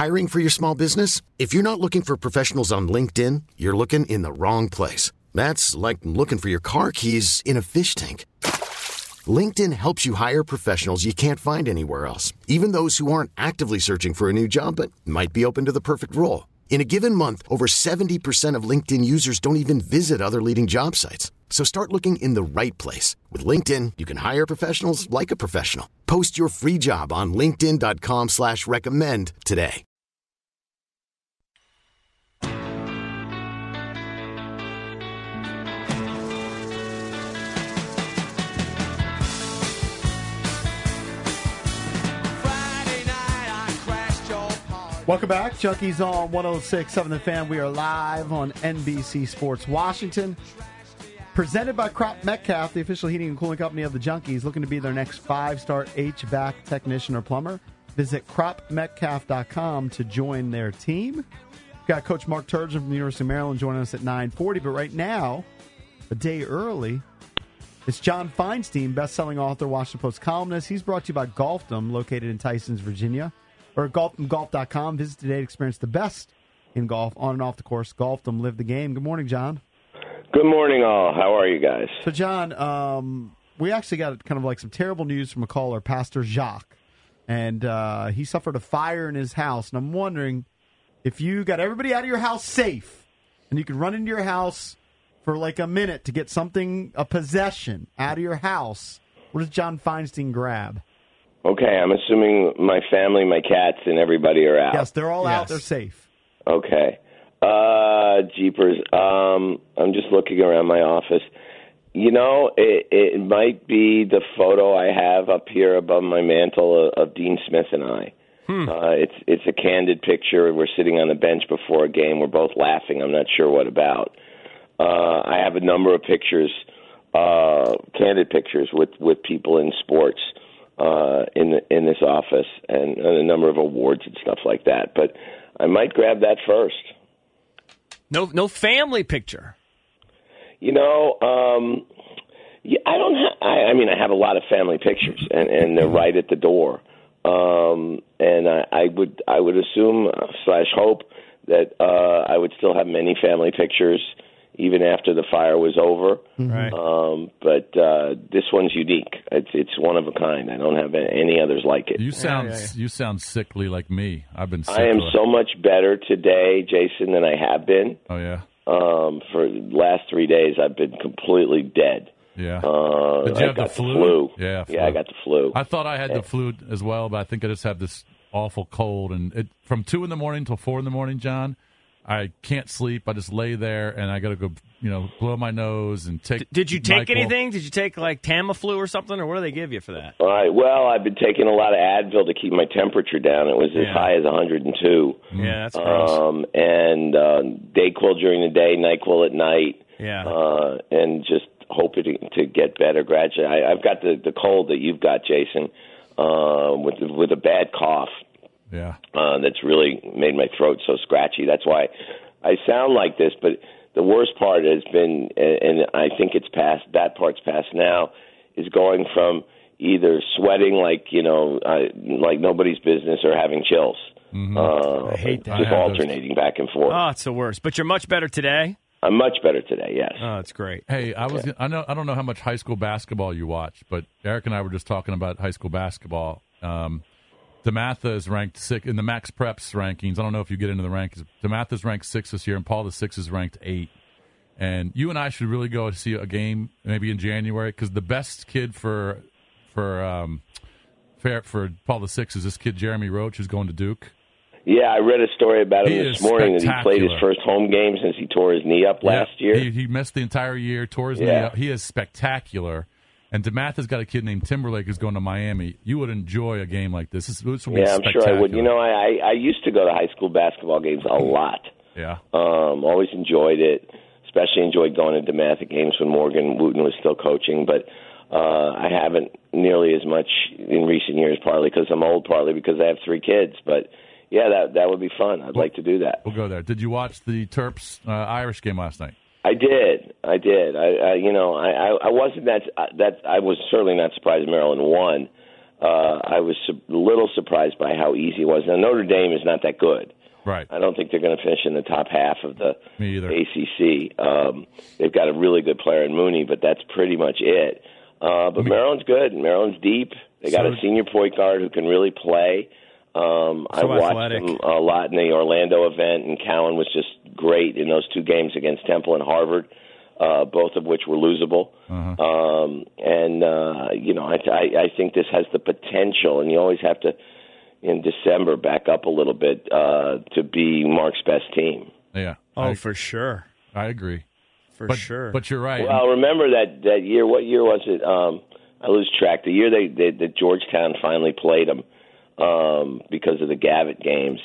Hiring for your small business? If you're not looking for professionals on LinkedIn, you're looking in the wrong place. That's like looking for your car keys in a fish tank. LinkedIn helps you hire professionals you can't find anywhere else, even those who aren't actively searching for a new job but might be open to the perfect role. In a given month, over 70% of LinkedIn users don't even visit other leading job sites. So start looking in the right place. With LinkedIn, you can hire professionals like a professional. Post your free job on linkedin.com/recommend today. Welcome back. Junkies on 106.7 The Fan. We are live on NBC Sports Washington. Presented by Crop Metcalf, the official heating and cooling company of the Junkies. Looking to be their next 5-star HVAC technician or plumber? Visit cropmetcalf.com to join their team. We've got Coach Mark Turgeon from the University of Maryland joining us at 9:40. But right now, a day early, it's John Feinstein, best-selling author, Washington Post columnist. He's brought to you by Golfdom, located in Tysons, Virginia. Or golfdom.com. Visit today to experience the best in golf on and off the course. Golfdom, live the game. Good morning, John. Good morning, all. How are you guys? So, John, we actually got kind of like some terrible news from a caller, Pastor Jacques. And he suffered a fire in his house. And I'm wondering if you got everybody out of your house safe and you could run into your house for like a minute to get something, a possession, out of your house, what does John Feinstein grab? Okay, I'm assuming my family, my cats, and everybody are out. Yes, they're all out. They're safe. Okay. Jeepers. I'm just looking around my office. You know, it might be the photo I have up here above my mantle of Dean Smith and I. It's a candid picture. We're sitting on the bench before a game. We're both laughing. I'm not sure what about. I have a number of pictures, candid pictures with people in sports. In this office, and a number of awards and stuff like that. But I might grab that first. No family picture. You know, I don't. I mean, I have a lot of family pictures, and they're right at the door. And I would assume / hope that I would still have many family pictures even after the fire was over. Right. But this one's unique. It's one of a kind. I don't have any others like it. You sound sickly like me. I've been sick. I am so much better today, Jason, than I have been. Oh, yeah? For the last 3 days, I've been completely dead. Yeah. Did you have the flu? Yeah, I got the flu. I thought I had the flu as well, but I think I just have this awful cold. And from 2 in the morning till 4 in the morning, John, I can't sleep. I just lay there, and I got to go, blow my nose and take. Did you take anything? Did you take like Tamiflu or something, or what do they give you for that? All right. Well, I've been taking a lot of Advil to keep my temperature down. It was as high as 102. Yeah, that's gross. And Dayquil during the day, NyQuil at night. Yeah. And just hoping to get better gradually. I've got the cold that you've got, Jason, with a bad cough. Yeah. That's really made my throat so scratchy. That's why I sound like this. But the worst part has been, and I think it's past, that part's past now, is going from either sweating like nobody's business or having chills. Mm-hmm. I hate that. Just alternating back and forth. Oh, it's the worst. But you're much better today? I'm much better today, yes. Oh, that's great. Hey, I don't know how much high school basketball you watch, but Eric and I were just talking about high school basketball. DeMatha is ranked 6 in the Max Preps rankings. I don't know if you get into the rankings. DeMatha is ranked 6 this year, and Paul the 6 is ranked 8. And you and I should really go see a game maybe in January, because the best kid for Paul the 6 is this kid Jeremy Roach, who's going to Duke. Yeah, I read a story about him this morning that he played his first home game since he tore his knee up last year. He missed the entire year, tore his knee up. He is spectacular. And DeMatha's got a kid named Timberlake who's going to Miami. You would enjoy a game like this. This will be I'm sure I would. You know, I used to go to high school basketball games a lot. Yeah. Always enjoyed it. Especially enjoyed going to DeMatha games when Morgan Wooten was still coaching. But I haven't nearly as much in recent years, partly because I'm old, partly because I have 3 kids. But, yeah, that would be fun. I'd like to do that. We'll go there. Did you watch the Terps Irish game last night? I did. I wasn't that I was certainly not surprised Maryland won. I was a little surprised by how easy it was. Now, Notre Dame is not that good. Right. I don't think they're going to finish in the top half of the Me either. ACC. They've got a really good player in Mooney, but that's pretty much it. But Maryland's good. Maryland's deep. They got a senior point guard who can really play. I watched them a lot in the Orlando event, and Cowan was just great in those 2 games against Temple and Harvard, both of which were losable. I think this has the potential, and you always have to, in December, back up a little bit to be Mark's best team. Yeah. For sure. I agree. For sure. But you're right. Well, remember that year. What year was it? I lose track. The year that Georgetown finally played them because of the Gavitt games.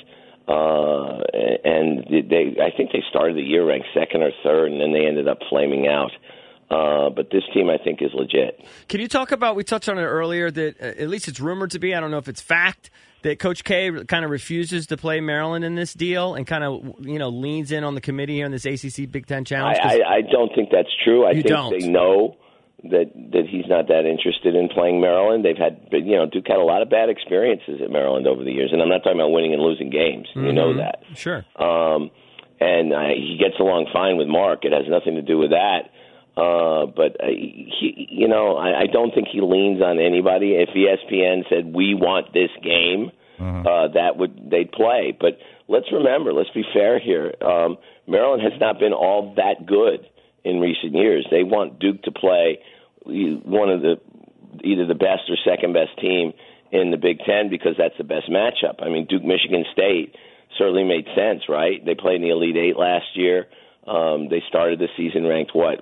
And I think they started the year ranked 2nd or 3rd, and then they ended up flaming out. But this team, I think, is legit. Can you talk about, we touched on it earlier, that at least it's rumored to be, I don't know if it's fact, that Coach K kind of refuses to play Maryland in this deal and kind of, leans in on the committee here in this ACC Big Ten Challenge? I don't think that's true. I think they know that he's not that interested in playing Maryland. They've had, Duke had a lot of bad experiences at Maryland over the years, and I'm not talking about winning and losing games. Mm-hmm. You know that. Sure. And he gets along fine with Mark. It has nothing to do with that. But I don't think he leans on anybody. If ESPN said we want this game, they'd play. But let's be fair here. Maryland has not been all that good in recent years. They want Duke to play one of either the best or second best team in the Big Ten because that's the best matchup. I mean, Duke Michigan State certainly made sense, right? They played in the Elite Eight last year. They started the season ranked 1-3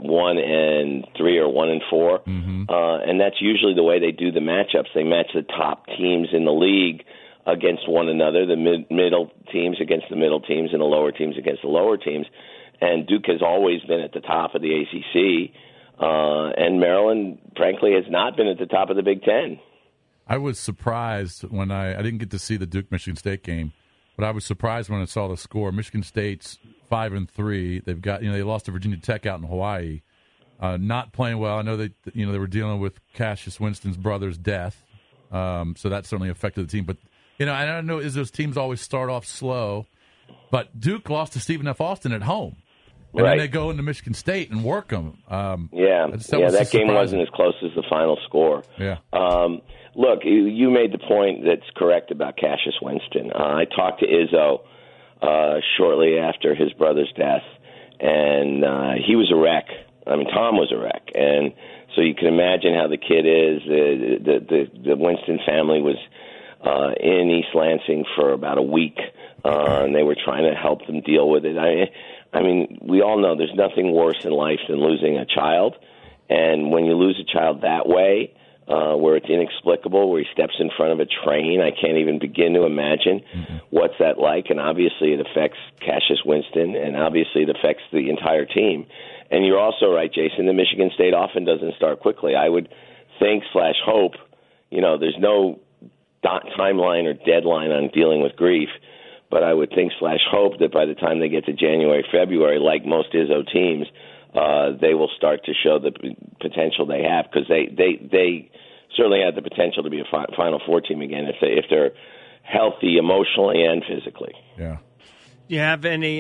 or 1-4, and that's usually the way they do the matchups. They match the top teams in the league against one another, the middle teams against the middle teams, and the lower teams against the lower teams. And Duke has always been at the top of the ACC, and Maryland, frankly, has not been at the top of the Big Ten. I was surprised when I didn't get to see the Duke-Michigan State game, but I was surprised when I saw the score. Michigan State's 5-3. They've got they lost to Virginia Tech out in Hawaii, not playing well. I know they were dealing with Cassius Winston's brother's death, so that certainly affected the team. But I don't know, is those teams always start off slow? But Duke lost to Stephen F. Austin at home. And then they go into Michigan State and work them. That game wasn't as close as the final score. Yeah. Look, you made the point that's correct about Cassius Winston. I talked to Izzo shortly after his brother's death, and he was a wreck. I mean, Tom was a wreck. And so you can imagine how the kid is. The Winston family was in East Lansing for about a week, and they were trying to help them deal with it. I mean, we all know there's nothing worse in life than losing a child. And when you lose a child that way, where it's inexplicable, where he steps in front of a train, I can't even begin to imagine what's that like. And obviously it affects Cassius Winston, and obviously it affects the entire team. And you're also right, Jason, the Michigan State often doesn't start quickly. I would think/hope, there's no timeline or deadline on dealing with grief, but I would think/hope that by the time they get to January, February, like most Izzo teams, they will start to show the potential they have, because they certainly have the potential to be a Final Four team again if they're healthy emotionally and physically. Yeah. Do you have any?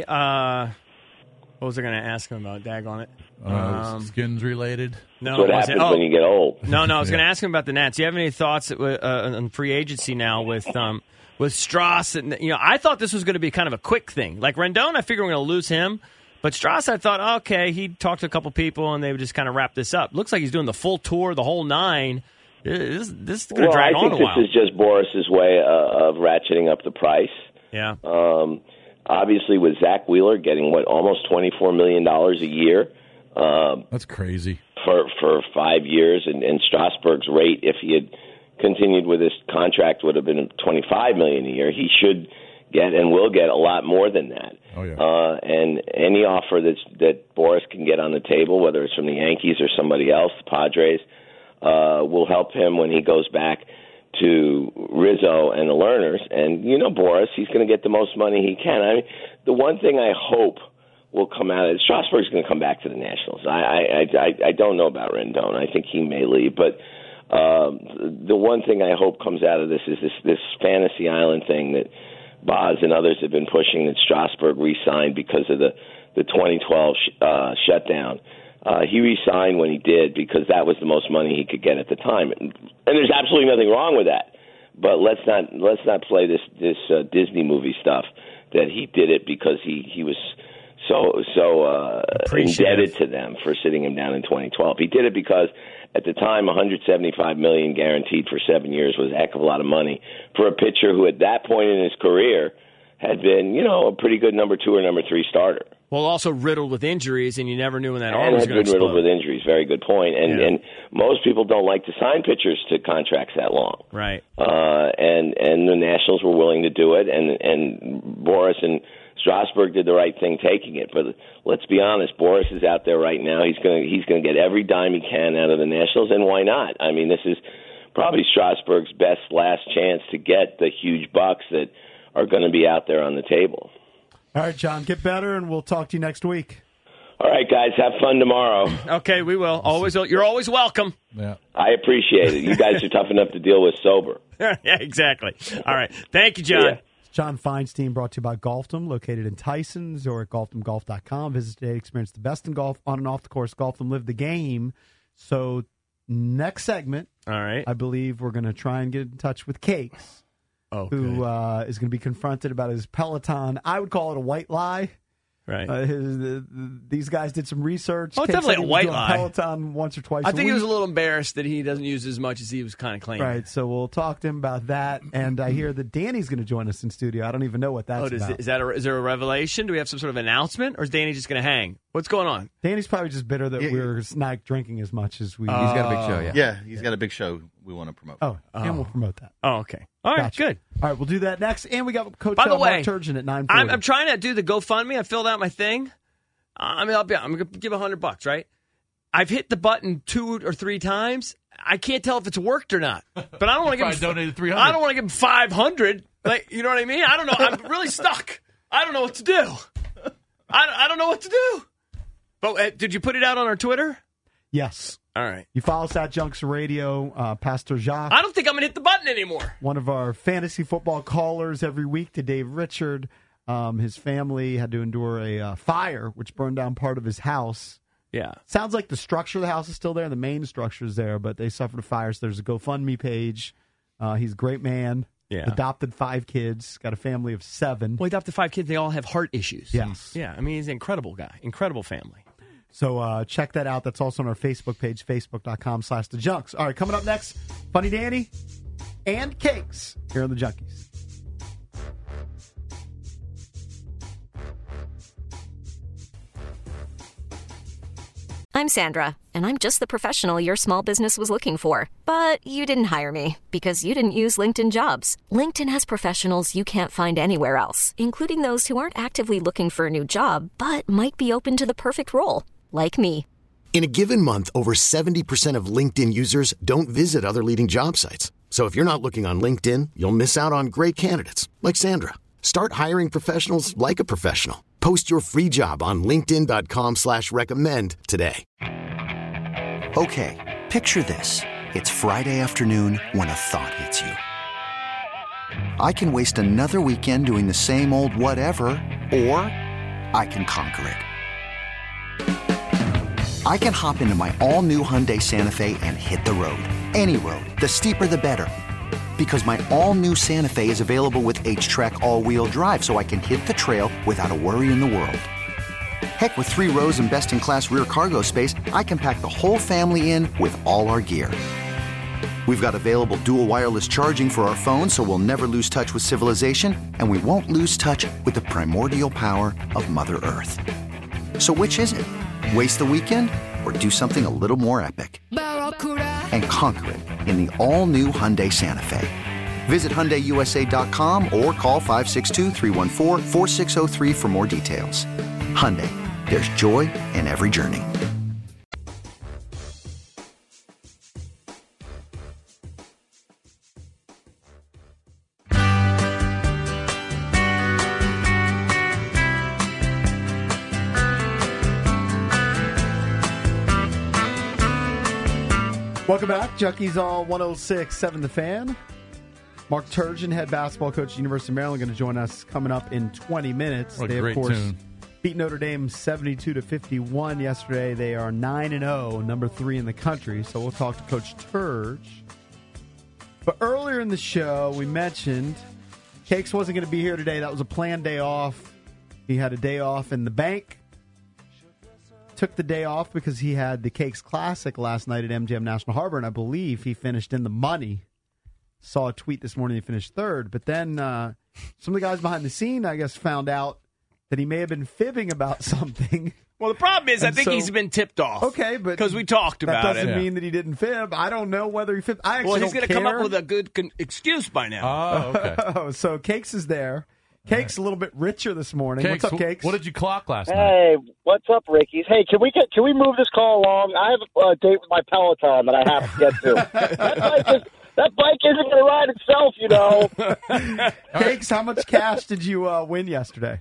What was I going to ask him about? Dag on it. Skins related? No. That's what happens when you get old. No. I was going to ask him about the Nats. Do you have any thoughts on free agency now with Strauss? And I thought this was going to be kind of a quick thing. Like Rendon, I figured we're going to lose him. But Strauss, I thought, okay, he talked to a couple people and they would just kind of wrap this up. Looks like he's doing the full tour, the whole nine. This is going to drag on a while. I think this is just Boris's way of ratcheting up the price. Yeah. Obviously, with Zach Wheeler getting almost $24 million a year. That's crazy for 5 years, and Strasburg's rate, if he had continued with his contract, would have been $25 million a year. He should get and will get a lot more than that. Oh, yeah. And any offer that Boris can get on the table, whether it's from the Yankees or somebody else, the Padres, will help him when he goes back to Rizzo and the Lerners. And Boris, he's going to get the most money he can. I mean, the one thing I hope will come out is Strasburg's going to come back to the Nationals. I don't know about Rendon. I think he may leave, but The one thing I hope comes out of this is this Fantasy Island thing that Boz and others have been pushing, that Strasburg re-signed because of the 2012 shutdown. He re-signed when he did because that was the most money he could get at the time, and there's absolutely nothing wrong with that. But let's not play this Disney movie stuff that he did it because he was so indebted to them for sitting him down in 2012. He did it because at the time, $175 million guaranteed for 7 years was a heck of a lot of money for a pitcher who, at that point in his career, had been, a pretty good number 2 or number 3 starter. Well, also riddled with injuries, and you never knew when that arm was going to explode. Riddled with injuries. Very good point. And most people don't like to sign pitchers to contracts that long. Right. And the Nationals were willing to do it, and Boris and Strasburg did the right thing taking it. But let's be honest, Boris is out there right now. He's going to get every dime he can out of the Nationals, and why not? I mean, this is probably Strasburg's best last chance to get the huge bucks that are going to be out there on the table. All right, John, get better, and we'll talk to you next week. All right, guys, have fun tomorrow. Okay, we will. You're always welcome. Yeah, I appreciate it. You guys are tough enough to deal with sober. Yeah, exactly. All right. Thank you, John. Yeah. John Feinstein, brought to you by Golfdom, located in Tysons or at golfdomgolf.com. Visit today, experience the best in golf on and off the course. Golfdom, live the game. So next segment, all right, I believe we're going to try and get in touch with Cakes, who is going to be confronted about his Peloton. I would call it a white lie. Right. These guys did some research. Oh, it's definitely a white lie. Peloton once or twice I think a week. he was a little embarrassed that he doesn't use as much as he was kind of claiming. Right, so we'll talk to him about that. And I hear that Danny's going to join us in studio. I don't even know what that's about. Is there a revelation? Do we have some sort of announcement? Or is Danny just going to hang? What's going on? Danny's probably just bitter that we're not drinking as much as we... He's got a big show, yeah. Yeah, he's got a big show we want to promote. And we'll promote that. Oh, okay. All right, Gotcha. good. All right, we'll do that next. And we got Coach By the way, Mark Turgeon at 9:40. I'm trying to do the GoFundMe. I filled out my thing. I'm going to give $100, right? I've hit the button 2 or 3 times. I can't tell if it's worked or not. But I don't want to give him donated $300. I don't want to give him $500. Like, you know what I mean? I don't know. I'm really stuck. I don't know what to do. I don't know what to do. But did you put it out on our Twitter? Yes. All right. You follow us at Junks Radio. Pastor Jacques. I don't think I'm going to hit the button anymore. One of our fantasy football callers every week to Dave Richard. His family had to endure a fire, which burned down part of his house. Yeah. Sounds like the structure of the house is still there. The main structure is there, but they suffered a fire. So there's a GoFundMe page. He's a great man. Yeah. Adopted 5 kids. Got a family of 7. Well, he adopted 5 kids. They all have heart issues. Yes. Yeah. I mean, he's an incredible guy. Incredible family. So check that out. That's also on our Facebook page, facebook.com/thejunks. All right, coming up next, Funny Danny and Cakes here on the Junkies. I'm Sandra, and I'm just the professional your small business was looking for. But you didn't hire me because you didn't use LinkedIn Jobs. LinkedIn has professionals you can't find anywhere else, including those who aren't actively looking for a new job, but might be open to the perfect role, like me. In a given month, over 70% of LinkedIn users don't visit other leading job sites. So if you're not looking on LinkedIn, you'll miss out on great candidates like Sandra. Start hiring professionals like a professional. Post your free job on linkedin.com/recommend today. Okay, picture this. It's Friday afternoon when a thought hits you. I can waste another weekend doing the same old whatever, or I can conquer it. I can hop into my all-new Hyundai Santa Fe and hit the road. Any road. The steeper, the better. Because my all-new Santa Fe is available with H-Track all-wheel drive, so I can hit the trail without a worry in the world. Heck, with 3 rows and best-in-class rear cargo space, I can pack the whole family in with all our gear. We've got available dual wireless charging for our phones, so we'll never lose touch with civilization, and we won't lose touch with the primordial power of Mother Earth. So which is it? Waste the weekend or do something a little more epic? And conquer it in the all-new Hyundai Santa Fe. Visit HyundaiUSA.com or call 562-314-4603 for more details. Hyundai, there's joy in every journey. Welcome back. Junkies on 106.7 The Fan. Mark Turgeon, head basketball coach at the University of Maryland, going to join us coming up in 20 minutes. What a they, great of course, tune. beat Notre Dame 72-51 yesterday. They are 9-0, number 3 in the country. So we'll talk to Coach Turge. But earlier in the show, we mentioned Cakes wasn't going to be here today. That was a planned day off. He had a day off in the bank. Took the day off because he had the Cakes Classic last night at MGM National Harbor, and I believe he finished in the money. Saw a tweet this morning he finished third, but then some of the guys behind the scene, I guess, found out that he may have been fibbing about something. Well, the problem is, I And think so- he's been tipped off. Okay, but because we talked that about doesn't it. mean that he didn't fib. I don't know whether he fibbed. I actually Well, he's going to come up with a good excuse by now. Oh, okay. Oh, so Cakes is there. Cakes a little bit richer this morning. Cakes, What's up, Cakes? What did you clock last night? Hey, what's up, Rickies? Hey, can we move this call along? I have a date with my Peloton that I have to get to. That bike isn't going to ride itself, you know. Cakes, how much cash did you win yesterday?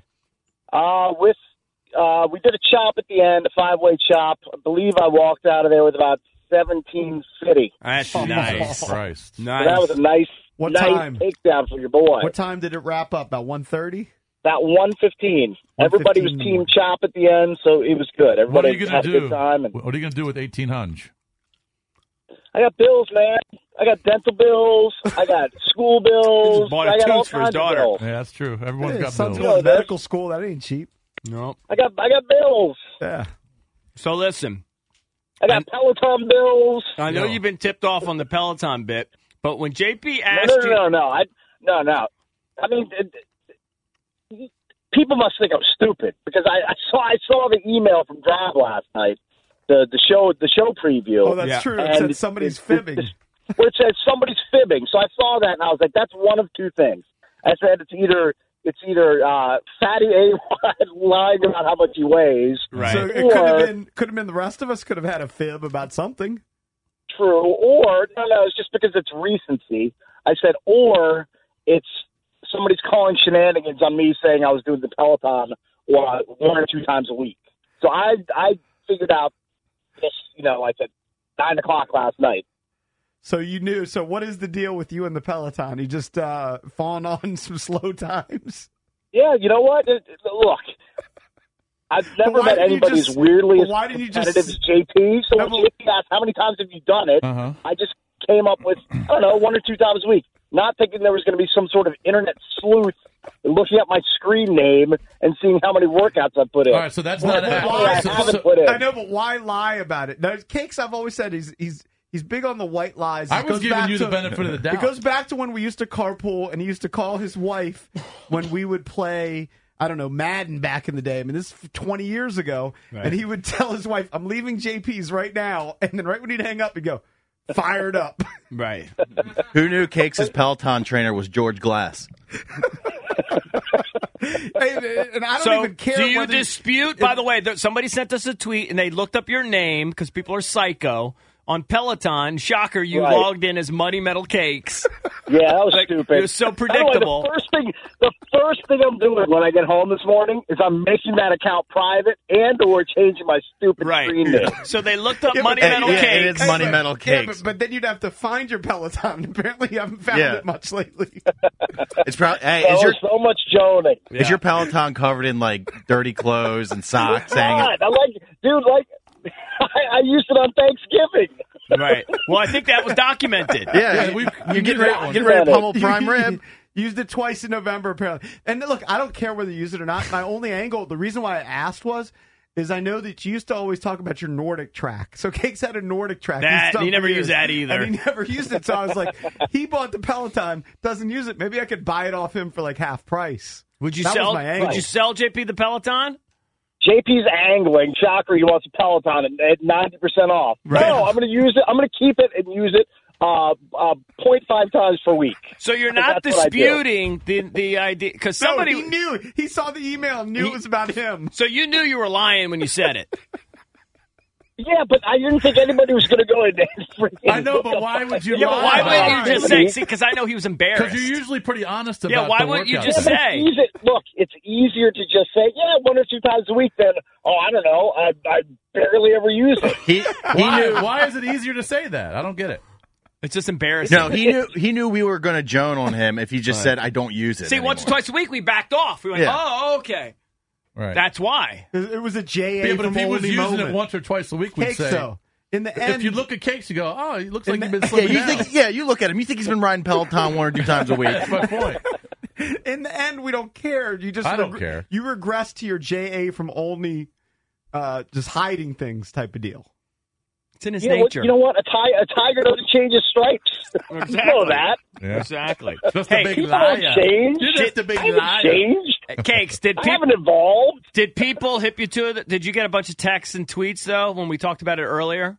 We did a chop at the end, a 5-way chop. I believe I walked out of there with about $17.50. That's Oh, nice. Christ. So that was a nice time? takedown for your boy. What time did it wrap up? About 1:30? About 1:15. Everybody was team chop at the end, so it was good. What are Everybody you going had to a do? good time. And What are you going to do with 1800? I got bills, man. I got dental bills. I got school bills. Just bought a I got all tooth for his kinds of daughter. bills. Yeah, that's true. Everyone's Hey, got son's bills. going to Yeah, medical school. That ain't cheap. No. I got bills. Yeah. So listen, I got Peloton bills. I know you've been tipped off on the Peloton bit, but when JP No, asked you, no. I mean, people must think I'm stupid because I saw the email from Drab last night, the show preview. Oh, that's true. It And said somebody's fibbing. Where it says somebody's fibbing. So I saw that and I was like, that's one of two things. I said it's either Fatty A lying about how much he weighs. right? So it could have been the rest of us could have had a fib about something. True, or no, it's just because it's recency. I said, or it's somebody's calling shenanigans on me saying I was doing the Peloton 1 or 2 times a week. So I figured out this, like at 9 o'clock last night. So you knew. So what is the deal with you and the Peloton? You just falling on some slow times? Yeah, you know what? Look, I've never why met didn't you anybody just- as weirdly but why didn't you just- competitive as JP. So No, when but- JP asked how many times have you done it, Uh-huh. I just came up with, I don't know, 1 or 2 times a week. Not thinking there was going to be some sort of internet sleuth looking at my screen name and seeing how many workouts I put in. All right, so that's not I happening. haven't put in. I know, but why lie about it? Now, Cakes, I've always said he's big on the white lies. I It was goes giving back you the to- benefit of the doubt. It goes back to when we used to carpool, and he used to call his wife when we would play, I don't know, Madden back in the day. I mean, this is 20 years ago. Right. And he would tell his wife, I'm leaving JP's right now. And then right when he'd hang up, he'd go, fired up. right? Who knew Cakes' Peloton trainer was George Glass? And I don't So, even care do you whether dispute? By the way, somebody sent us a tweet and they looked up your name because people are psycho on Peloton. Shocker, you Right. logged in as Muddy Metal Cakes. Yeah, that was Like, stupid. it was so By the way, predictable. the first thing I'm doing when I get home this morning is I'm making that account private and or changing my stupid Right. screen name. So they looked up Yeah, but- Muddy Metal yeah, Cakes. it is Money Metal Yeah, Cakes. but then you'd have to find your Peloton. Apparently, you haven't found Yeah. it much lately. It's probably. Hey, That is your was so much joning. is your Peloton covered in like dirty clothes and socks? hanging? God, I used it on Thanksgiving. Right. Well, I think that was documented. Yeah, we you're getting knew that one. ready to pummel prime rib. Used it twice in November, apparently. And look, I don't care whether you use it or not. My only angle, the reason why I asked is I know that you used to always talk about your Nordic track. So Cakes had a Nordic track. That- He's done he never for years. used that either. And he never used it. So I was like, he bought the Peloton, doesn't use it. Maybe I could buy it off him for like half price. Would you That was sell? my angle. Would you sell JP the Peloton? JP's angling. Shocker, he wants a Peloton at 90% off. Right. No, I'm going to use it. I'm going to keep it and use it 0.5 times per week. So you're not That's what I do. disputing the idea because No, somebody he knew. He saw the email and knew it was about him. So you knew you were lying when you said it. Yeah, but I didn't think anybody was going to go in there. I know, but why would you Yeah, but why lie? wouldn't you just say? See, because I know he was embarrassed. Because you're usually pretty honest about Yeah, why the wouldn't you workout just thing. say? Look, it's easier to just say, yeah, 1 or 2 times a week than, I don't know, I barely ever use it. He knew. Why is it easier to say that? I don't get it. It's just embarrassing. No, he knew we were going to Joan on him if he just said, I don't use it See, anymore. once or twice a week, we backed off. We went, Yeah. oh, okay. Right. That's why. It was a JA Yeah, but if from he was Oldie using moment. it once or twice a week, we'd Cakes, say. though. In the end, If you look at Cakes, you go, oh, he looks like he's been Yeah, slimming down. you look at him. You think he's been riding Peloton 1 or 2 times a week. That's my point. in the end, we don't care. You just I don't care. You regress to your JA from Olney, just hiding things type of deal. It's in his You know, nature. you know what? A tiger doesn't change his stripes. Exactly. You know that. Yeah. Exactly. Just Hey, a big People liar. don't change. You're just a big I haven't liar. changed. Cakes, I haven't evolved. did people hip you to it? Did you get a bunch of texts and tweets, though, when we talked about it earlier?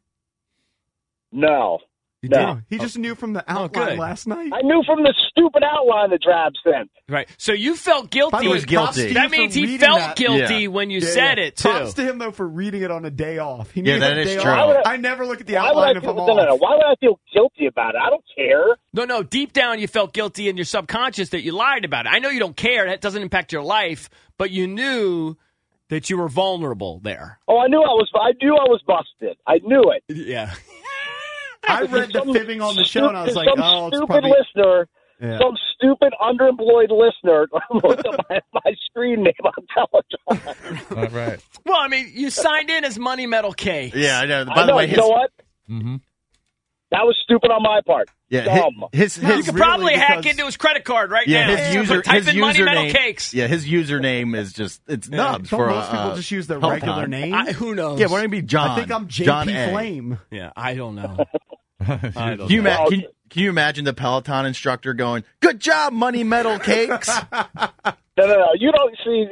No. You No. did? He just knew from the outline good. last night. I knew from the stupid outline the Drab sent. Right. So you felt guilty. By the way, was guilty. props to you That for means he reading felt that. guilty Yeah. when you Yeah, said yeah. it, too. Props to him, though, for reading it on a day off. He knew Yeah, that he had a is day true. off. I never look at the Why would outline I if feel, I'm no, off. why would I feel guilty about it? I don't care. No, deep down you felt guilty in your subconscious that you lied about it. I know you don't care. That doesn't impact your life, but you knew that you were vulnerable there. Oh, I knew I was busted. I knew it. Yeah. I read the fibbing on the show, and I was like, some oh, it's stupid probably... listener, Yeah. some stupid underemployed listener looked at my screen name on Peloton. All right. Well, I mean, you signed in as Money Metal K. Yeah, I know. By I the know, way, you know what? Mm-hmm. That was stupid on my part. Yeah, Dumb. his You could probably really, hack because- into his credit card right yeah, now. his user Type his in Money Metal username. Cakes. Yeah, his username is just it's nubs Don't for most people just use their Peloton. regular name? Who knows? Yeah, why don't it be John? I think I'm John JP A. Flame. Yeah, I don't know. I don't Can you, know. can you imagine the Peloton instructor going, "Good job, Money Metal Cakes"? No. You don't see.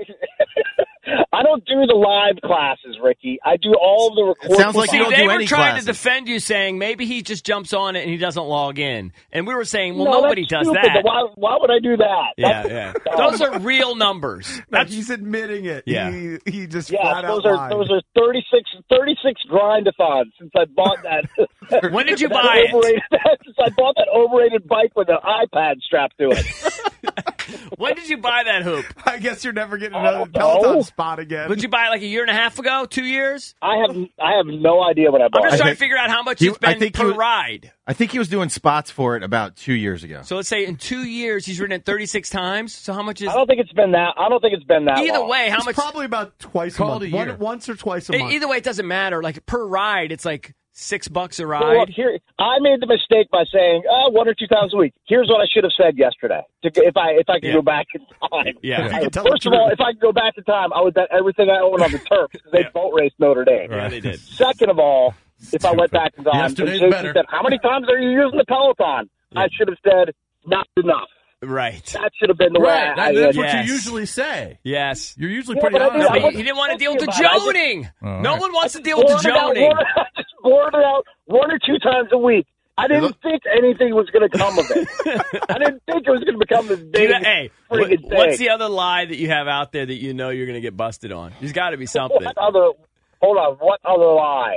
I don't do the live classes, Ricky. I do all of the recording. sounds like See, you don't they do were any trying classes. to defend you, saying maybe he just jumps on it and he doesn't log in. And we were saying, well, No, nobody that's does stupid. that. Why would I do that? Yeah, That's yeah. dumb. Those are real numbers. No, That's he's admitting it. Yeah. He just Yes, flat out those are lied. those are 36 grind-a-thons since I bought that. When did you that buy it? overrated, since I bought that overrated bike with an iPad strapped to it. When did you buy that hoop? I guess you're never getting another Oh, Peloton no. spot again. Would you buy it like a year and a half ago? 2 years? I have no idea what I I'm bought. just trying to figure out how much He- it's I been think per he- ride. I think he was doing spots for it about 2 years ago. So let's say in 2 years he's ridden it 36 times. So how much is I don't think it's been that. either long. way? How It's much? probably about twice a Called month. a year. Once or twice a month. Either way, it doesn't matter. Like per ride, it's like $6 a So, ride. look, here, I made the mistake by saying 1 or 2 times a week. Here's what I should have said yesterday. If I could Yeah. go back in time. Yeah. You can tell the First of all, truth. if I could go back in time, I would bet everything I own on the turf because they Yeah. boat raced Notre Dame. Yeah, they did. Second of all, if I went back in time, Yesterday's and Jason better. said, "How many times are you using the Peloton?" I should have said, "Not enough." Right. That should have been the way. Right. I That's had- what Yes. you usually say. Yes. You're usually Yeah, pretty but I did- honest. I But wasn't he didn't want to deal with the guilty about it. I just- joning. All No right. one wants to deal with the joning. I just blurted out 1 or 2 times a week. I didn't think anything was going to come of it. I didn't think it was going to become this big Hey, friggin' what's thing. the other lie that you have out there that you know you're going to get busted on? There's got to be something. What other lie?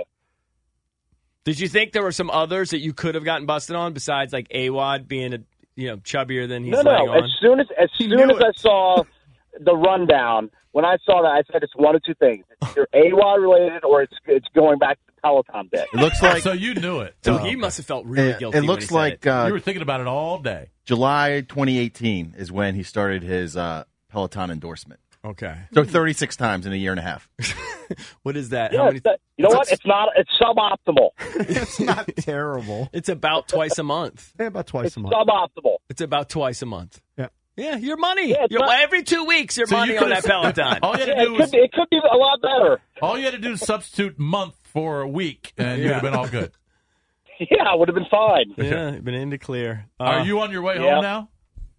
Did you think there were some others that you could have gotten busted on besides like AWOD being chubbier than he's No. letting on? As soon as knew I saw the rundown, when I saw that, I said it's 1 of 2 things: it's either AWOD related or it's going back to the Peloton bit. It looks like So you knew it. So he must have felt really guilty. it when looks he said like it. You were thinking about it all day. July 2018 is when he started his Peloton endorsement. Okay. So 36 times in a year and a half. What is that? Yeah, How many? you know what? It's not. It's suboptimal. It's not terrible. It's about twice a month. Yeah, about twice It's a month. suboptimal. It's about twice a month. Yeah. Yeah, your money. Yeah, it's not- Every 2 weeks, your So money you on that could've- Peloton. All you had Yeah, to do was it could be a lot better. all you had to do is substitute month for a week, and you'd have been all good. Yeah, it would have been fine. Yeah, been in to clear. Are you on your way yeah. home now?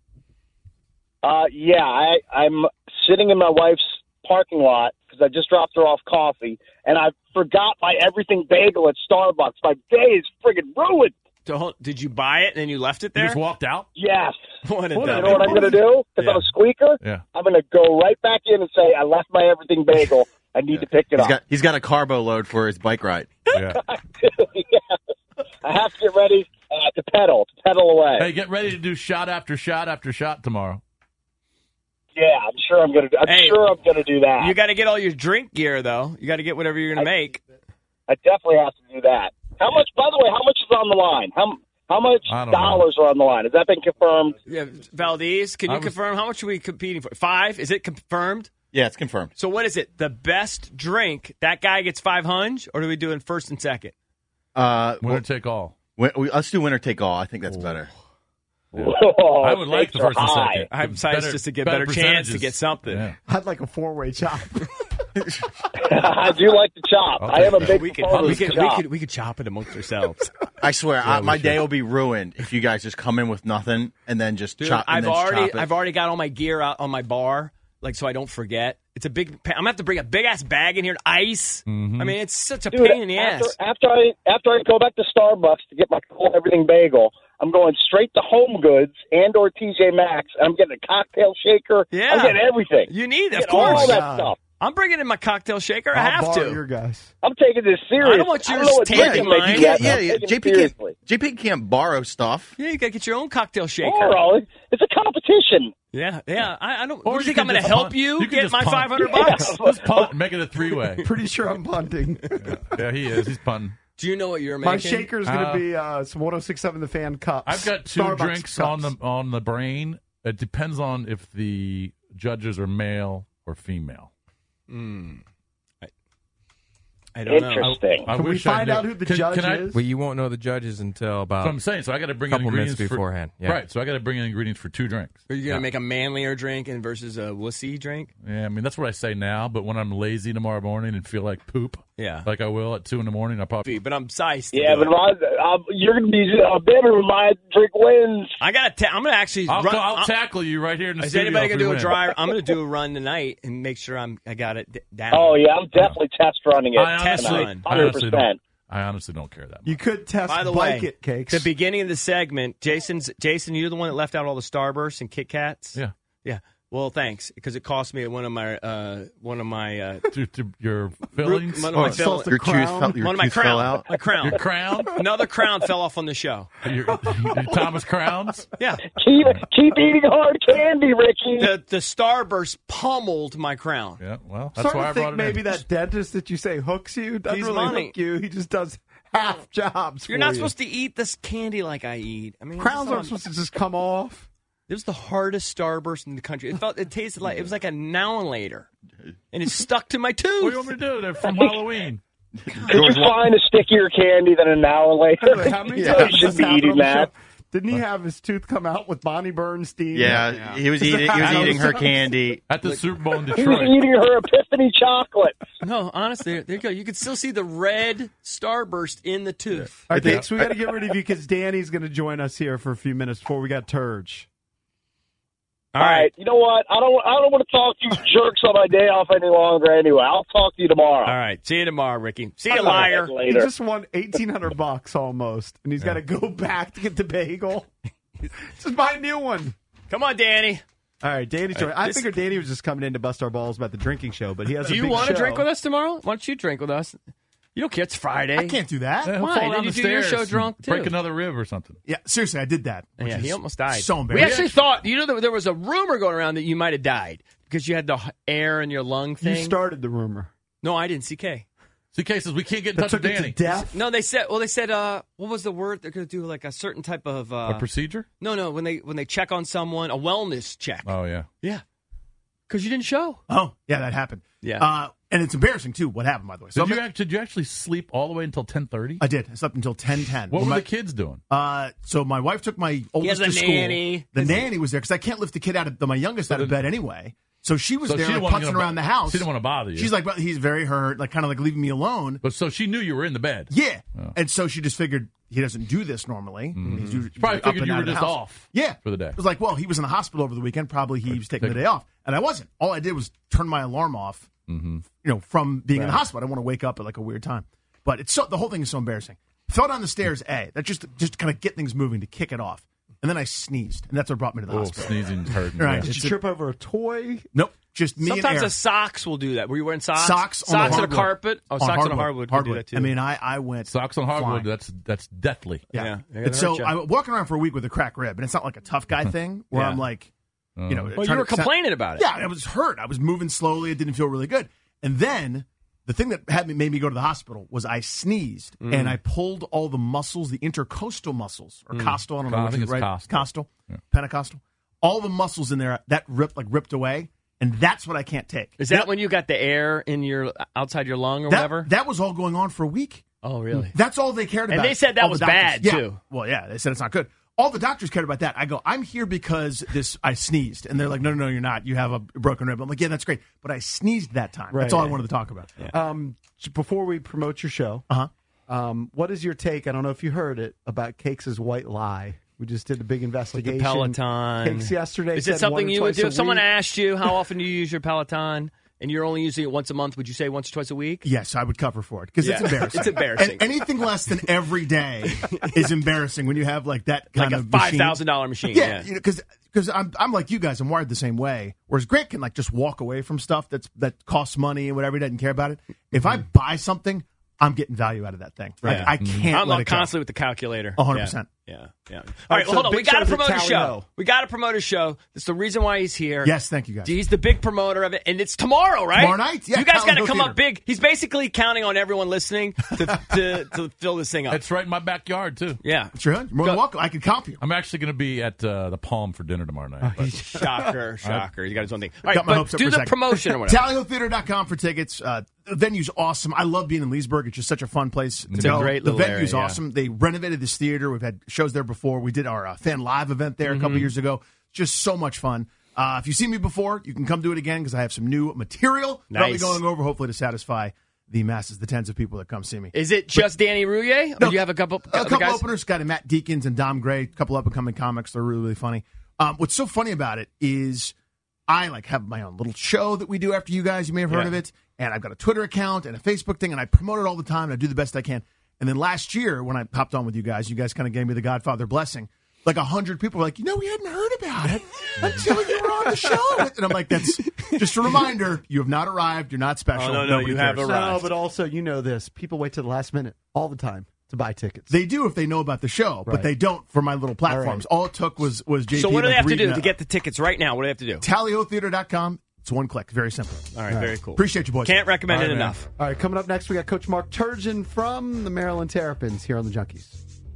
Yeah, I'm sitting in my wife's parking lot because I just dropped her off coffee, and I forgot my everything bagel at Starbucks. My day is friggin' ruined. Did you buy it and then you left it You there? just walked out? Yes. What a You dummy. know what I'm going to do? Because Yeah. I'm a squeaker? Yeah. I'm going to go right back in and say, I left my everything bagel I need to pick it up. He's got a carbo load for his bike ride. Yeah. I have to get ready to pedal away. Hey, get ready to do shot after shot after shot tomorrow. Yeah, I'm sure I'm gonna do that. You got to get all your drink gear, though. You got to get whatever you're going to make. I definitely have to do that. How much? By the way, how much is on the line? How much dollars are on the line? Has that been confirmed? Yeah, Valdez, can you confirm how much are we competing for? 5? Is it confirmed? Yeah, it's confirmed. So what is it? The best drink, that guy gets 500, or do we do it first and second? Winner take all. Let's do winner take all. I think that's better. Yeah. Oh, I would like the first and second. I'm excited just to get better chance to get something. Yeah. I'd like a 4-way chop. I do like the chop. I am a big proponent of the chop. We could chop it amongst ourselves. I swear, my day will be ruined if you guys just come in with nothing and then just chop. I've chop it. already got all my gear out on my bar, so I don't forget. It's a big. I'm gonna have to bring a big ass bag in here and ice. Mm-hmm. I mean, it's such a pain in the ass. After I go back to Starbucks to get my cold everything bagel, I'm going straight to Home Goods or TJ Maxx. I'm getting a cocktail shaker. Yeah, I'm getting everything. You need it, of course. All that stuff. I'm bringing in my cocktail shaker. I have to. Your guys. I'm taking this serious. I don't want yours taking mine. JP can't borrow stuff. Yeah, you got to get your own cocktail shaker. Oh, it's a competition. Yeah. I don't. Or you think I'm going to help you get my $500? Just punt, make it a 3-way. Pretty sure I'm punting. Yeah, he is. He's punting. Do you know what you're making? My shaker is going to be some 106.7 The Fan cups. I've got 2 Starbucks drinks cups. on the brain. It depends on if the judges are male or female. I don't know. Interesting. Can we find out who the judge is? Well, you won't know the judges until about. That's what I'm saying. So I got to bring a in couple minutes ingredients beforehand. Yeah. Right. So I got to bring in ingredients for 2 drinks. Are you going to make a manlier drink versus a wussy drink? Yeah, I mean that's what I say now. But when I'm lazy tomorrow morning and feel like poop, like I will at 2 in, I probably. But I'm sized. Yeah, but you're going to be bitter when my drink wins. I'm going to actually. I'll tackle you right here in the is studio. Is anybody going to do win. a dry? I'm going to do a run tonight and make sure I got it down. Oh yeah, I'm definitely test running it. I honestly don't care that much. You could test By the bike way, it cakes. The beginning of the segment, Jason, you're the one that left out all the Starbursts and Kit Kats. Yeah. Well, thanks, because it cost me one of my your fillings. One of my fillings. Your tooth fell out. My crown. Your crown. Another crown fell off on the show. Your Thomas Crowns. Yeah. Keep eating hard candy, Ricky. The Starburst pummeled my crown. Yeah. Well, that's why I brought it maybe in. that dentist that you say hooks you doesn't He's really money. hook you. He just does half jobs. You're not supposed to eat this candy like I eat. I mean, crowns aren't supposed to just come off. It was the hardest Starburst in the country. It tasted like it was like a now and later, and it stuck to my tooth. What do you want me to do? They're from Halloween. Could you find a stickier candy than an hour later? How many times should be eating that? Didn't he have his tooth come out with Bonnie Bernstein? Yeah, he was eating her candy at the Super Bowl in He Detroit. was eating her Epiphany chocolate. No, honestly, there you go. You can still see the red Starburst in the tooth. All right, so we got to get rid of you because Danny's going to join us here for a few minutes before we got Turge. All right. You know what? I don't want to talk to you jerks on my day off any longer anyway. I'll talk to you tomorrow. All right. See you tomorrow, Ricky. See you, liar. He just won $1,800 almost, and he's got to go back to get the bagel. Just buy a new one. Come on, Danny. All right, Danny's joining. I figured Danny was just coming in to bust our balls about the drinking show, but he has a big show. Do you want to drink with us tomorrow? Why don't you drink with us? You don't care. It's Friday. I can't do that. Yeah, Why? Did you do your show drunk, too? Break another rib or something. Yeah, seriously, I did that. Yeah, he almost died. So We embarrassing. actually thought, there was a rumor going around that you might have died because you had the air in your lung thing. You started the rumor. No, I didn't. CK. CK says we can't get in touch with Danny. No, they said. Well, they said. What was the word? They're going to do like a certain type of a procedure. No. When they check on someone, a wellness check. Oh yeah. Yeah. Because you didn't show. Oh yeah, that happened. Yeah. And it's embarrassing too. What happened, by the way? So Did you actually sleep all the way until 10:30? I did. I slept until 10:10. What were the kids doing? So my wife took my oldest to school. nanny. The nanny was there because I can't lift the kid my youngest out of bed anyway. So she was there, she like, putzing around the house. She didn't want to bother you. She's like, well, he's very hurt, like kind of like leaving me alone. But so she knew you were in the bed. Yeah. Oh. And so she just figured he doesn't do this normally. He's usually She probably up figured and you out were of the just house. off. Yeah. For the day. It was like, well, he was in the hospital over the weekend. Probably he was taking the day off. And I wasn't. All I did was turn my alarm off, from being in the hospital. I don't want to wake up at like a weird time. But the whole thing is so embarrassing. Fell down the stairs, that just to kind of get things moving, to kick it off. And then I sneezed. And that's what brought me to the hospital. Sneezing's hurting. Right. Did you trip over a toy? Nope. just me Sometimes and the air. socks will do that. Were you wearing socks? Socks on the on a hardwood. carpet? Oh, On socks on a hardwood. hardwood. Can do that too. I mean, I went Socks on hardwood. flying. That's deathly. Yeah. Yeah. And so I was walking around for a week with a cracked rib, and it's not like a tough guy thing where Yeah. I'm like, you know. Well, you were complaining about it. Yeah, I was hurt. I was moving slowly. It didn't feel really good. And then the thing that made me go to the hospital was I sneezed and I pulled all the muscles, the intercostal muscles, or costal. I don't know I what think it's it's right. costal. Pentecostal. All the muscles in there that ripped away, and that's what I can't take. Is that when you got the air in your outside your lung or whatever? That was all going on for a week. Oh, really? That's all they cared about. And they said that All the was doctors. bad, Yeah. too. Well, yeah, they said it's not good. All the doctors cared about that. I go, I'm here because I sneezed. And they're like, no, you're not. You have a broken rib. I'm like, yeah, that's great. But I sneezed that time. Right. That's all I wanted to talk about. Before we promote your show, what is your take? I don't know if you heard it about Cakes' white lie. We just did the big investigation. The Peloton. Cakes yesterday. Is it said something once or you would twice do? a If someone week. asked you how often do you use your Peloton and you're only using it once a month, would you say once or twice a week? Yes, I would cover for it because it's Yeah. embarrassing. It's embarrassing. And anything less than every day is embarrassing when you have like that kind Like a of machine. $5,000 machine. Yeah, because I'm like you guys. I'm wired the same way. Whereas Grant can like just walk away from stuff that costs money and whatever. He doesn't care about it. If I buy something, I'm getting value out of that thing. Like, I can't I'm let it go. constantly with the calculator. 100%. Yeah. All right, so hold on. big We got to shout out to promote a Tally show. Ho. We got to promote a show. That's the reason why he's here. Yes, thank you guys. He's the big promoter of it, and it's tomorrow, right? Tomorrow night? Yeah, You guys got to Tally Ho come up Theater. big. He's basically counting on everyone listening to fill this thing up. It's right in my backyard too. Yeah. Sure, you're more than welcome. I can comp you. I'm actually going to be at the Palm for dinner tomorrow night. but- Shocker. He got his own thing. All right, Got my but hopes up do for a the second. promotion or whatever. TallyHotheater.com for tickets. The venue's awesome. I love being in Leesburg. It's just such a fun place to It's a go. great The little venue's area, yeah. awesome. They renovated this theater. We've had shows there before. We did our fan live event there a couple years ago. Just so much fun. If you've seen me before, you can come do it again because I have some new material that I'll be Nice. going over, hopefully to satisfy the masses, the tens of people that come see me. Is it just Danny Rouillet? Or No, do you have a couple couple guys? openers. Got Matt Deakins and Dom Gray, a couple up-and-coming comics. They're really, really funny. What's so funny about it is I have my own little show that we do after you guys. You may have heard of it. And I've got a Twitter account and a Facebook thing, and I promote it all the time, and I do the best I can. And then last year, when I popped on with you guys kind of gave me the Godfather blessing. Like 100 people were like, we hadn't heard about it until you were on the show. And I'm like, that's just a reminder. You have not arrived. You're not special. Oh, no, Nobody you have cares. arrived. No, but also, you know this. People wait to the last minute all the time to buy tickets. They do if they know about the show, but Right. they don't for my little platforms. All it took was JP. So what do they have to reading do to get the tickets right now? What do they have to do? TallyHotheater.com. It's one click. Very simple. All right, very cool. Appreciate you, boys. Can't recommend All it right, man. enough. All right, coming up next, we got Coach Mark Turgeon from the Maryland Terrapins here on the Junkies.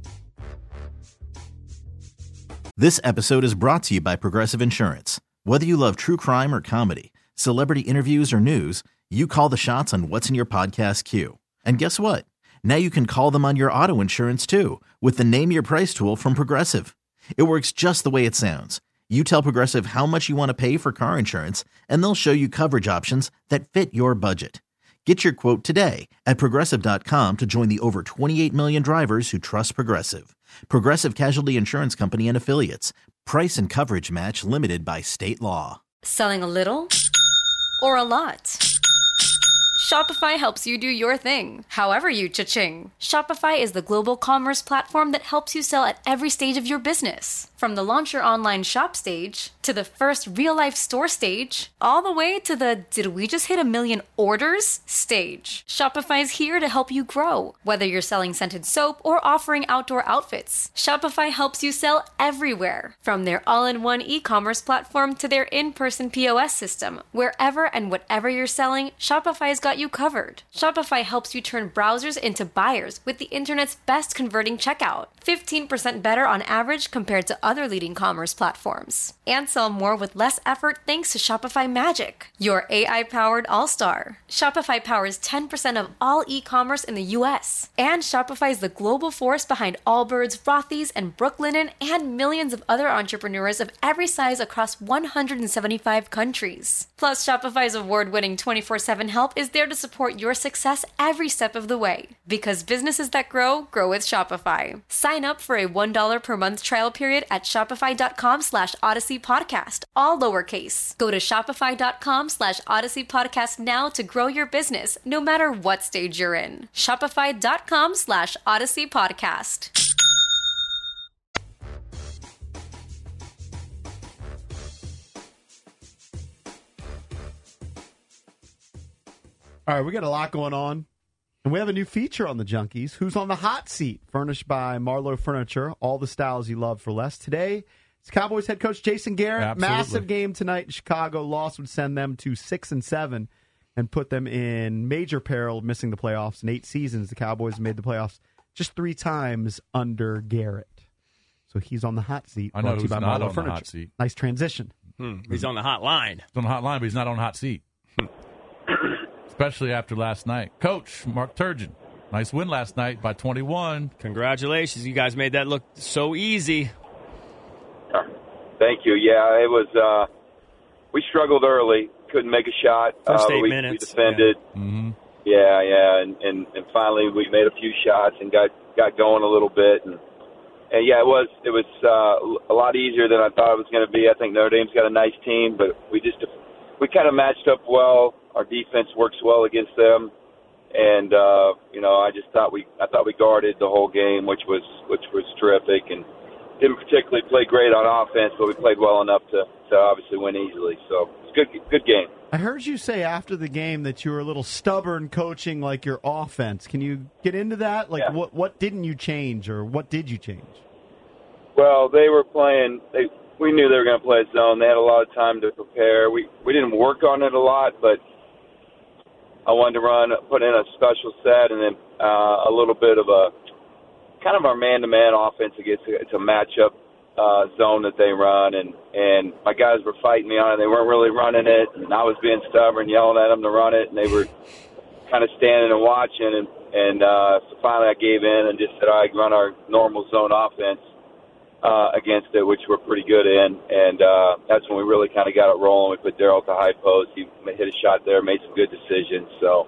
This episode is brought to you by Progressive Insurance. Whether you love true crime or comedy, celebrity interviews or news, you call the shots on what's in your podcast queue. And guess what? Now you can call them on your auto insurance too with the Name Your Price tool from Progressive. It works just the way it sounds. You tell Progressive how much you want to pay for car insurance, and they'll show you coverage options that fit your budget. Get your quote today at Progressive.com to join the over 28 million drivers who trust Progressive. Progressive Casualty Insurance Company and Affiliates. Price and coverage match limited by state law. Selling a little or a lot? Shopify helps you do your thing, however you cha-ching. Shopify is the global commerce platform that helps you sell at every stage of your business. From the launch your online shop stage, to the first real-life store stage, all the way to the did we just hit 1 million orders stage. Shopify's here to help you grow. Whether you're selling scented soap or offering outdoor outfits, Shopify helps you sell everywhere. From their all-in-one e-commerce platform to their in-person POS system, wherever and whatever you're selling, Shopify's got you covered. Shopify helps you turn browsers into buyers with the internet's best converting checkout. 15% better on average compared to other leading commerce platforms. And sell more with less effort thanks to Shopify Magic, your AI-powered all-star. Shopify powers 10% of all e-commerce in the US. And Shopify is the global force behind Allbirds, Rothy's, and Brooklinen, and millions of other entrepreneurs of every size across 175 countries. Plus, Shopify's award-winning 24/7 help is there to support your success every step of the way. Because businesses that grow with Shopify. Sign up for a $1 per month trial period at shopify.com/Odyssey Podcast, all lowercase. Go to shopify.com/Odyssey Podcast now to grow your business, no matter what stage you're in. Shopify.com/Odyssey Podcast. All right, we got a lot going on. And we have a new feature on the Junkies, Who's on the Hot Seat, furnished by Marlowe Furniture, all the styles you love for less. Today, it's Cowboys head coach Jason Garrett. Absolutely. Massive game tonight in Chicago. Loss would send them to 6-7 and put them in major peril of missing the playoffs. In 8 seasons, the Cowboys made the playoffs just 3 times under Garrett. So he's on the hot seat. I know Brought to you who's by not Marlowe on Furniture. the hot seat. Nice transition. He's on the hot line. He's on the hot line, but he's not on the hot seat. Especially after last night. Coach Mark Turgeon. Nice win last night by 21. Congratulations. You guys made that look so easy. Thank you. Yeah, it was. We struggled early. Couldn't make a shot. First 8 we minutes. defended. Yeah. Mm-hmm. Yeah. And finally we made a few shots and got going a little bit. And yeah, it was a lot easier than I thought it was going to be. I think Notre Dame's got a nice team, but we kind of matched up well. Our defense works well against them. And I thought we guarded the whole game, which was terrific, and didn't particularly play great on offense, but we played well enough to obviously win easily. So it's good game. I heard you say after the game that you were a little stubborn coaching like your offense. Can you get into that? Like, yeah. what didn't you change, or what did you change? Well, they were playing. We knew they were going to play zone. They had a lot of time to prepare. We didn't work on it a lot, but I wanted to put in a special set, and then a little bit of a kind of our man-to-man offense against it's a matchup zone that they run, and my guys were fighting me on it. They weren't really running it, and I was being stubborn, yelling at them to run it, and they were kind of standing and watching, and so finally I gave in and just said, all right, run our normal zone offense against it, which we're pretty good in, and that's when we really kind of got it rolling. We put Darryl at the high post. He hit a shot there, made some good decisions. So,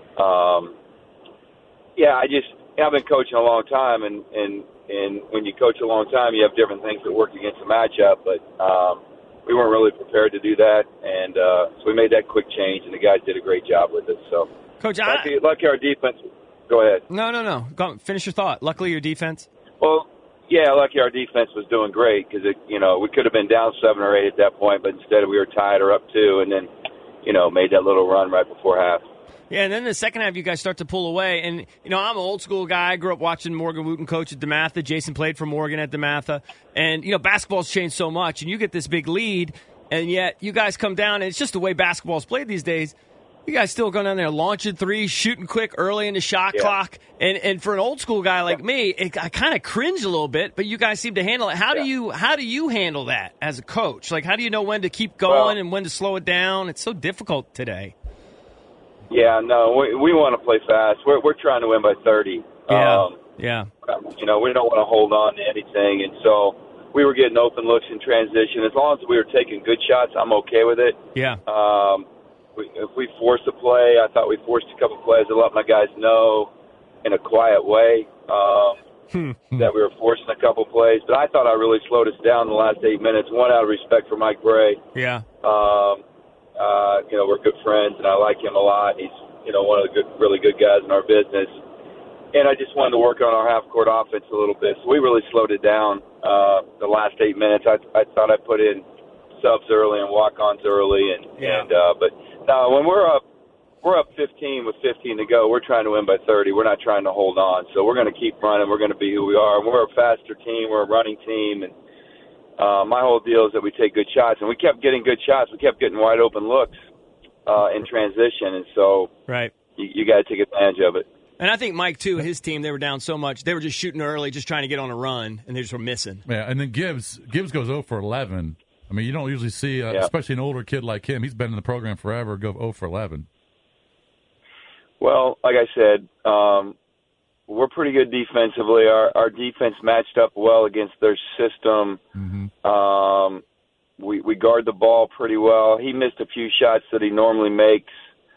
I've been coaching a long time, and when you coach a long time, you have different things that work against the matchup, but we weren't really prepared to do that, and so we made that quick change, and the guys did a great job with it. So, Coach, lucky our defense. Go ahead. No. Go, finish your thought. Luckily, your defense. Well, yeah, lucky our defense was doing great because we could have been down 7 or 8 at that point, but instead we were tied or up 2, and then made that little run right before half. Yeah, and then the second half, you guys start to pull away. And, I'm an old-school guy. I grew up watching Morgan Wooten coach at DeMatha. Jason played for Morgan at DeMatha. And, basketball's changed so much, and you get this big lead, and yet you guys come down, and it's just the way basketball's played these days. You guys still going down there launching threes, shooting quick early in the shot clock. And for an old-school guy like me, I kind of cringe a little bit, but you guys seem to handle it. How do you handle that as a coach? Like, how do you know when to keep going and when to slow it down? It's so difficult today. Yeah, no, we want to play fast. We're trying to win by 30. Yeah. We don't want to hold on to anything, and so we were getting open looks in transition. As long as we were taking good shots, I'm okay with it. Yeah. If we forced a play, I thought we forced a couple plays. I let my guys know in a quiet way that we were forcing a couple plays. But I thought I really slowed us down the last 8 minutes, one out of respect for Mike Bray. Yeah. We're good friends, and I like him a lot. He's, one of the really good guys in our business. And I just wanted to work on our half-court offense a little bit. So we really slowed it down the last 8 minutes. I thought I put in subs early and walk-ons early, but when we're up 15 with 15 to go. We're trying to win by 30. We're not trying to hold on. So we're going to keep running. We're going to be who we are. And we're a faster team. We're a running team, and my whole deal is that we take good shots, and we kept getting good shots. We kept getting wide open looks in transition, and so you got to take advantage of it. And I think Mike, too, his team, they were down so much. They were just shooting early, just trying to get on a run, and they just were missing. Yeah, and then Gibbs goes 0 for 11. I mean, you don't usually see, especially an older kid like him, he's been in the program forever, go 0 for 11. Well, like I said, we're pretty good defensively. Our defense matched up well against their system. Mm-hmm. We guard the ball pretty well. He missed a few shots that he normally makes.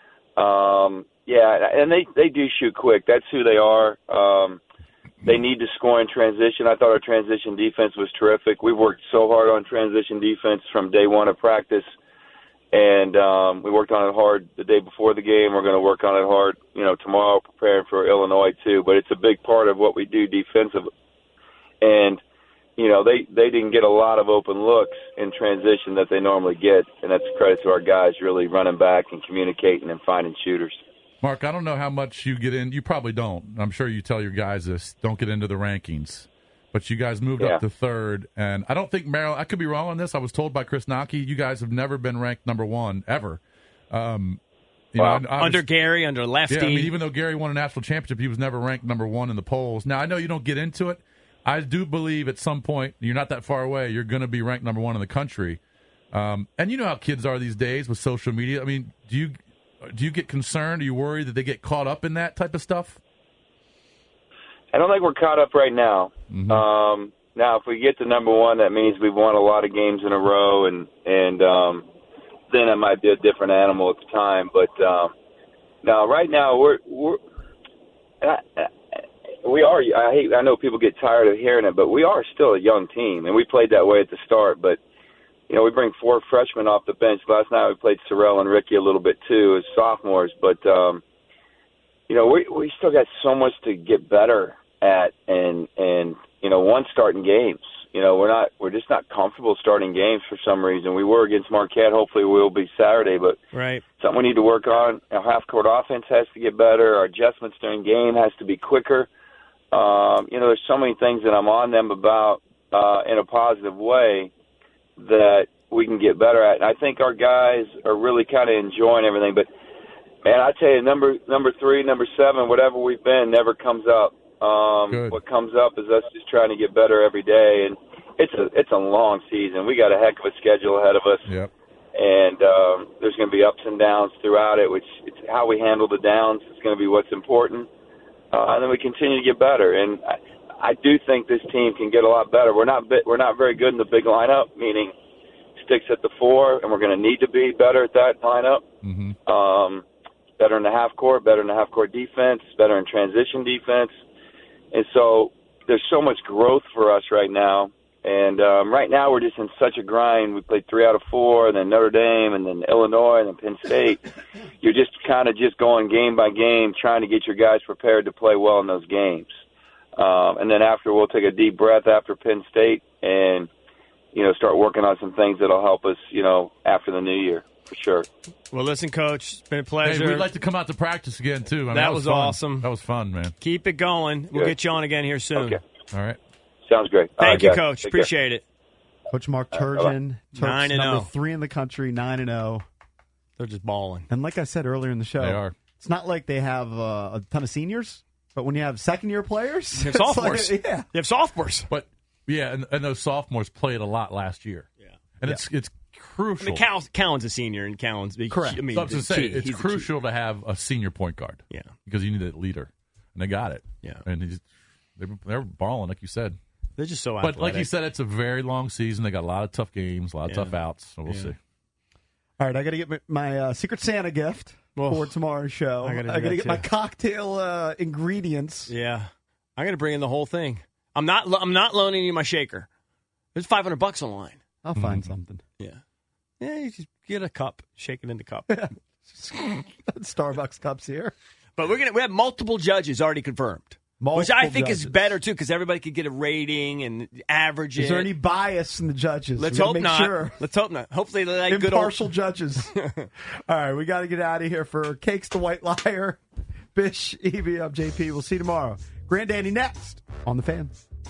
And they do shoot quick. That's who they are. They need to score in transition. I thought our transition defense was terrific. We worked so hard on transition defense from day one of practice, and we worked on it hard the day before the game. We're going to work on it hard, tomorrow, preparing for Illinois too. But it's a big part of what we do defensively. And they didn't get a lot of open looks in transition that they normally get, and that's a credit to our guys really running back and communicating and finding shooters. Mark, I don't know how much you get in. You probably don't. I'm sure you tell your guys this. Don't get into the rankings. But you guys moved up to third. And I don't think Maryland – I could be wrong on this. I was told by Chris Nockey, you guys have never been ranked number one ever. Under Gary, under Lefty. Yeah, I mean, even though Gary won a national championship, he was never ranked number one in the polls. Now, I know you don't get into it. I do believe at some point, you're not that far away, you're going to be ranked number one in the country. And you know how kids are these days with social media. I mean, do you get concerned? Are you worried that they get caught up in that type of stuff? I don't think we're caught up right now. Mm-hmm. Now, if we get to number one, that means we've won a lot of games in a row, and then it might be a different animal at the time. But now, right now, we are. I know people get tired of hearing it, but we are still a young team, and we played that way at the start. But you know, we bring 4 freshmen off the bench. Last night we played Sorrell and Ricky a little bit too as sophomores, but you know, we still got so much to get better at, and you know, starting games. You know, we're just not comfortable starting games for some reason. We were against Marquette. Hopefully we'll be Saturday, but something we need to work on. Our half-court offense has to get better. Our adjustments during game has to be quicker. You know, there's so many things that I'm on them about in a positive way that we can get better at. And I think our guys are really kind of enjoying everything. But, man, I tell you, number 3, number 7, whatever we've been, never comes up. What comes up is us just trying to get better every day. And it's a long season. We got a heck of a schedule ahead of us. Yep. And there's going to be ups and downs throughout it, which it's how we handle the downs is going to be what's important. And then we continue to get better. And I do think this team can get a lot better. We're not very good in the big lineup, meaning sticks at the 4, and we're going to need to be better at that lineup. Mm-hmm. Better in the half court, better in the half court defense, better in transition defense. And so there's so much growth for us right now. And right now we're just in such a grind. We played 3 out of 4, and then Notre Dame, and then Illinois, and then Penn State. You're just kind of just going game by game, trying to get your guys prepared to play well in those games. And then after, we'll take a deep breath after Penn State and, you know, start working on some things that'll help us, you know, after the new year, for sure. Well, listen, Coach, it's been a pleasure. Hey, we'd like to come out to practice again, too. I mean, that was awesome. That was fun, man. Keep it going. We'll get you on again here soon. Okay. All right. Sounds great. Thank you, Coach. Appreciate it. Coach Mark Turgeon, Terps 9-0. number 3 in the country, 9-0. They're just balling. And like I said earlier in the show, they are. It's not like they have a ton of seniors, but when you have second-year players, you have sophomores. You have sophomores. But yeah, and those sophomores played a lot last year. Yeah, and it's crucial. I mean, Cowan's a senior, and Cowan's correct. I mean, so I was going to say it's crucial to have a senior point guard. Yeah, because you need a leader, and they got it. Yeah, and they're balling, like you said. They're just so athletic. But like you said, it's a very long season. They got a lot of tough games, a lot of tough outs. So we'll see. All right, I got to get my Secret Santa gift for tomorrow's show. I got to get my cocktail ingredients. Yeah, I got to bring in the whole thing. I'm not loaning you my shaker. There's $500 online. I'll find something. Yeah, you just get a cup, shake it in the cup. Starbucks cups here. But we have multiple judges already confirmed. Which I think is better, too, because everybody could get a rating and average it. Is there any bias in the judges? Let's hope not. Sure. Let's hope not. Hopefully they like impartial judges. All right, we got to get out of here for Cakes the White Liar. Bish, Evie, I'm JP. We'll see you tomorrow. Granddaddy next on The Fan.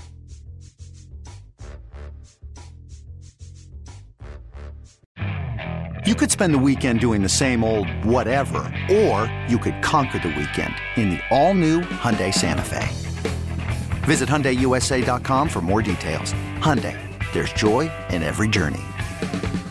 You could spend the weekend doing the same old whatever, or you could conquer the weekend in the all-new Hyundai Santa Fe. Visit HyundaiUSA.com for more details. Hyundai, there's joy in every journey.